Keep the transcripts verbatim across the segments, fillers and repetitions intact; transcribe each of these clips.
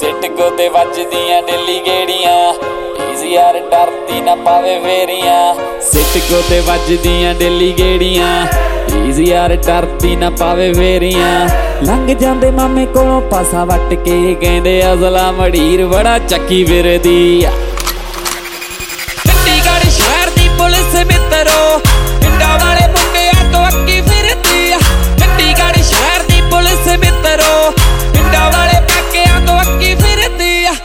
ਸਿਟਕੋ ਤੇ ਵੱਜਦੀਆਂ daily ਗੇੜੀਆਂ D's ਯਾਰ ਡਰਦੀ ਨਾ ਪਾਵੇ ਫੇਰੀਆਂ ਸਿਟਕੋ ਤੇ ਵੱਜਦੀਆਂ ਡੇਲੀ ਗੇੜੀਆਂ ਡੀਜ਼ ਯਾਰ ਡਰਦੀ ਨਾ ਪਾਵੇ ਫੇਰੀਆਂ ਲੰਘ ਜਾਂਦੇ ਮਾਮੇ ਕੋਲੋਂ ਪਾਸਾ ਵੱਟ ਕੇ ਕਹਿੰਦੇ ਅਸਲਾ ਮੜੀਰ ਬੜਾ ਚੱਕੀ ਫਿਰਦੀ ਆ ਚੰਡੀਗੜ੍ਹ ਸ਼ਹਿਰ ਦੀ ਪੁਲਿਸ ਮਿੱਤਰੋ ਪਿੰਡਾਂ ਵਾਲੇ ਮੁੰਡਿਆਂ ਤੋਂ ਅੱਕੀ ਫਿਰਦੀ ਆ ਚੰਡੀਗੜ੍ਹ ਸ਼ਹਿਰ ਦੀ ਪੁਲਿਸ ਮਿੱਤਰੋ ਪਿੰਡਾਂ ਵਾਲੇ ਪਾਕਿਆਂ ਤੋਂ ਅੱਕੀ ਫਿਰਦੀ ਆ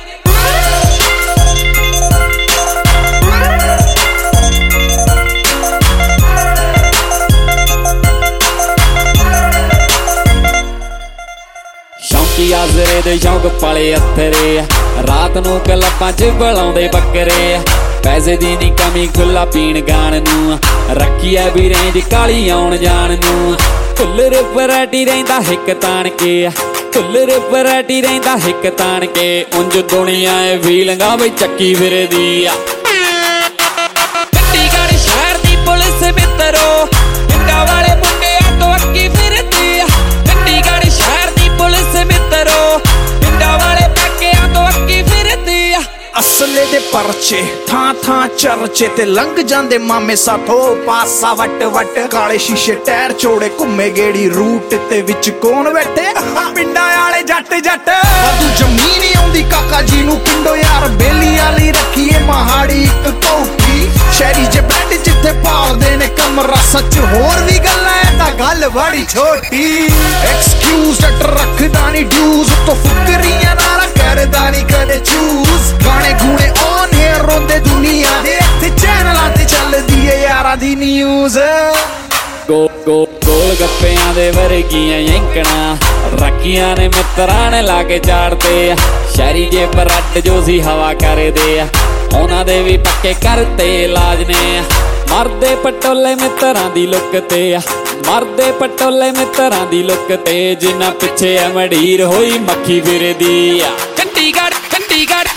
ਸ਼ੌਂਕੀ ਆਜ਼ਰੇ ਦੇ ਸ਼ੌਂਕ ਪਾਲੇ ਅੱਥਰੇ ਰਾਤ ਨੂੰ ਕਲੱਬਾਂ 'ਚ ਬੁਲਾਉਂਦੇ ਬੱਕਰੇ ਆ ਪੈਸੇ ਦੀ ਨੀ ਕਮੀ ਖੁੱਲਾ ਪੀਣ ਗਾਣ ਨੂੰ ਰੱਖੀ ਐ ਵੀ ਰੇਂਜ ਕਾਲੀ ਆਉਣ ਜਾਣ ਨੂੰ ਕੁੱਲਰ ਵੈਰਾਈਟੀ ਰਹਿੰਦਾ ਹਿੱਕ ਤਾਣ ਕੇ ਕੁੱਲਰ ਵੈਰਾਈਟੀ ਰਹਿੰਦਾ ਹਿੱਕ ਤਾਣ ਕੇ ਉਂਝ ਦੁਨੀਆ ਏ ਫੀਲਿੰਗਾਂ ਬਈ ਚੱਕੀ ਫਿਰਦੀ ਆ ਚੰਡੀਗੜ੍ਹ ਸ਼ਹਿਰ ਦੀ ਪੁਲਿਸ ਮਿੱਤਰੋ ਪਿੰਡਾਂ ਵਾਲੇ ਮੁੰਡਿਆਂ ਤੋਂ ਅੱਕੀ ਫਿਰਦੀ ਆ ਚੰਡੀਗੜ੍ਹ ਸ਼ਹਿਰ ਦੀ ਪੁਲਿਸ ਮਿੱਤਰੋ ਪਿੰਡਾਂ ਵਾਲੇ ਪਾਕਿਆਂ ਤੋਂ ਅੱਕੀ ਫਿਰਦੀ ਆ ਅਸਲੇ ਦੇ ਪਰਚੇ ਥਾਂ ਥਾਂ ਚਰਚੇ ਤੇ ਲੰਘ ਜਾਂਦੇ ਮਾਮੇ ਸਾਥੋਂ ਪਾਸਾ ਵੱਟ ਵੱਟ ਕਾਲੇ ਸ਼ੀਸ਼ੇ ਟਾਇਰ ਚੋੜੇ ਘੁੰਮੇ ਗੇੜੀ ਰੂਟ ਤੇ ਵਿੱਚ ਕੌਣ ਬੈਠੇ ਪਿੰਡਾਂ ਵਾਲੇ ਜੱਟ ਜੱਟ ਵਾਧੂ ਜ਼ਮੀਨ ਹੀ ਆਉਂਦੀ ਕਾਕਾ ਜੀ ਨੂੰ ਪਿੰਡੋ ਯਾਰ ਬੇਲੀਆਂ ਲਈ ਰੱਖੀਏ ਮਹਾੜੀ ਇੱਕ ਕੋਠੀ ਸ਼ਹਿਰੀ ਜੇ ਬੈੱਡ ਜਿੱਥੇ ਪਾਲਦੇ ਨੇ ਕਮਰਾ ਸੱਚ ਹੋਰ ਵੀ ਗੱਲਾਂ ਐ ਤਾਂ ਗੱਲ ਬੜੀ ਛੋਟੀ ਐਕਸਕਿਊਜ਼ ਜੱਟ ਰੱਖਦਾ ਨੀ ਡਿਊਜ਼ ਤੋਂ ਫੁਕਰੀਆਂ ਨਾਲ ਕਰਦਾ ਨੀ ਕਦੇ ਚੂਜ਼ ਗਾਣੇ ਗੂਣੇ ਔਨ ਹੇਅਰ ਰੋਂਦੇ ਦੁਨੀਆ ਦੇ ਇੱਥੇ ਚੈਨਲਾਂ ਤੇ ਚੱਲਦੀ ਏ ਯਾਰਾਂ ਦੀ ਨਿਊਜ਼ ਗੋ ਗੋ ਗੋਲ ਗੱਪਿਆਂ ਦੇ ਵਰਗੀਆਂ ਯੰਕਣਾ ਰੱਖੀਆਂ ਨੇ ਮਿੱਤਰਾਂ ਨੇ ਲਾ ਕੇ ਝਾੜਦੇ ਆ ਸ਼ਹਿਰੀ ਜੇ ਬਰੱਡ ਜੋ ਸੀ ਹਵਾ ਕਰਦੇ ਆ ਉਹਨਾਂ ਦੇ ਵੀ ਪੱਕੇ ਕਰਤੇ ਇਲਾਜ ਨੇ ਮਰਦੇ ਪਟੋਲੇ ਮਿੱਤਰਾਂ ਦੀ ਲੁੱਕ ਤੇ ਆ ਮਰਦੇ ਪਟੋਲੇ ਮਿੱਤਰਾਂ ਦੀ ਲੁੱਕ ਤੇ ਜਿੰਨਾ ਪਿੱਛੇ ਆ ਮੜੀਰ ਹੋਈ ਮੱਖੀ ਫਿਰਦੀ ਆ ਚੰਡੀਗੜ੍ਹ ਚੰਡੀਗੜ੍ਹ